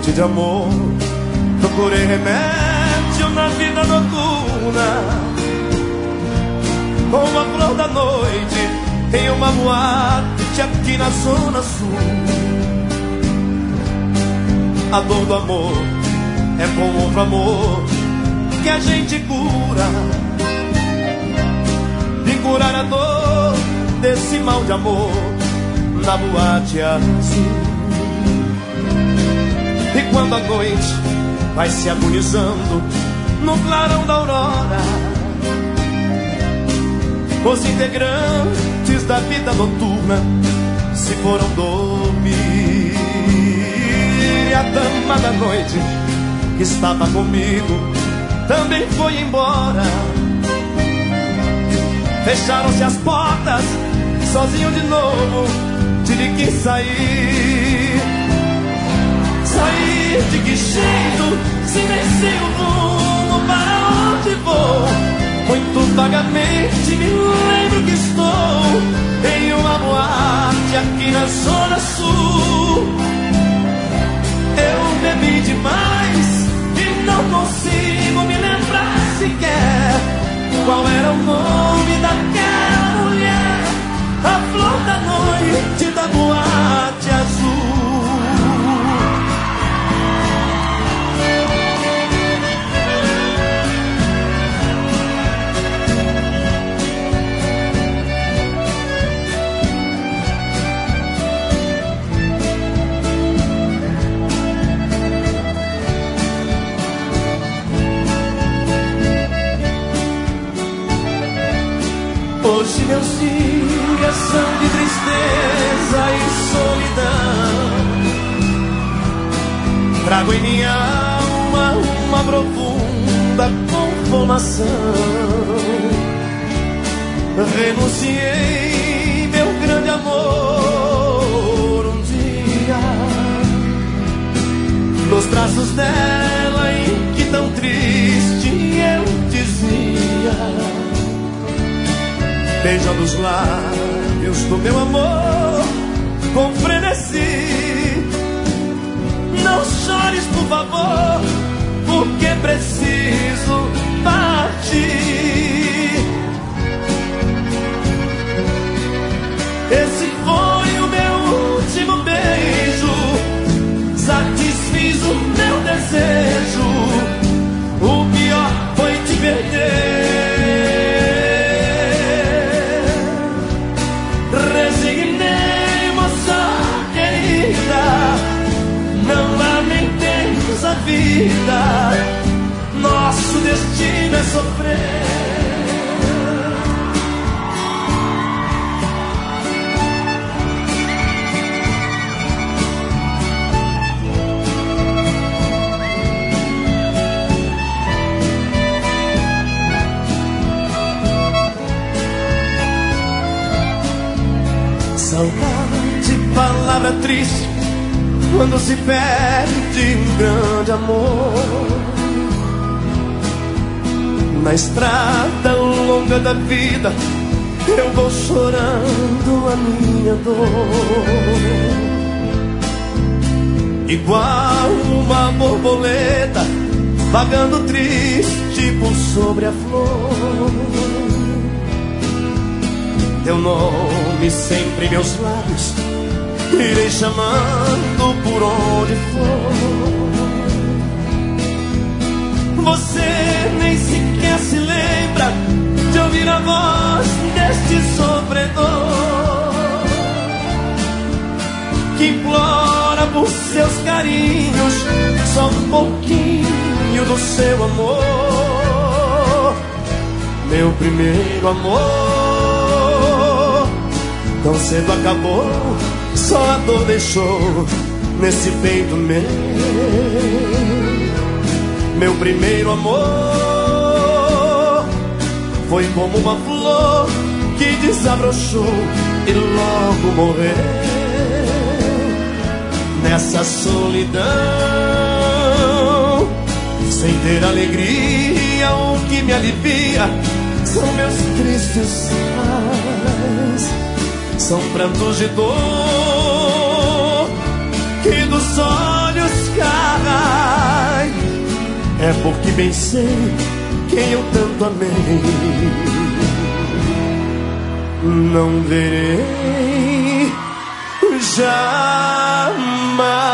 noite de amor, procurei remédio na vida noturna, com a flor da noite em uma boate aqui na Zona Sul. A dor do amor é com outro amor que a gente cura. Vim curar a dor desse mal de amor na boate azul. E quando a noite vai se agonizando no clarão da aurora, os integrantes da vida noturna se foram dormir. E a dama da noite que estava comigo também foi embora. Fecharam-se as portas, sozinho de novo tive que sair. Sair de que jeito, se nem sei o rumo para onde vou. Muito vagamente me lembro que estou em uma boate aqui na Zona Sul. Eu bebi demais e não consigo me lembrar sequer qual era o nome daquela mulher, a flor da noite da boate azul. Hoje meus dias são de tristeza e solidão. Trago em minha alma uma profunda conformação. Renunciei meu grande amor um dia, nos braços dela em que tão triste eu dizia, beijando os lábios do meu amor com frenesi: não chores, por favor, porque preciso partir. Esse foi o meu último beijo, satisfiz o meu desejo. O pior foi te perder. A vida, nosso destino é sofrer. Saudade, palavra triste quando se perde um grande amor. Na estrada longa da vida eu vou chorando a minha dor, igual uma borboleta vagando triste por sobre a flor. Teu nome sempre em meus lábios irei chamando por onde for. Você nem sequer se lembra de ouvir a voz deste sofredor que implora por seus carinhos só um pouquinho do seu amor. Meu primeiro amor tão cedo acabou, só a dor deixou nesse peito meu. Meu primeiro amor foi como uma flor que desabrochou e logo morreu. Nessa solidão, sem ter alegria, o que me alivia são meus tristes pais. São prantos de dor que dos olhos caem é porque bem sei quem eu tanto amei. Não verei jamais.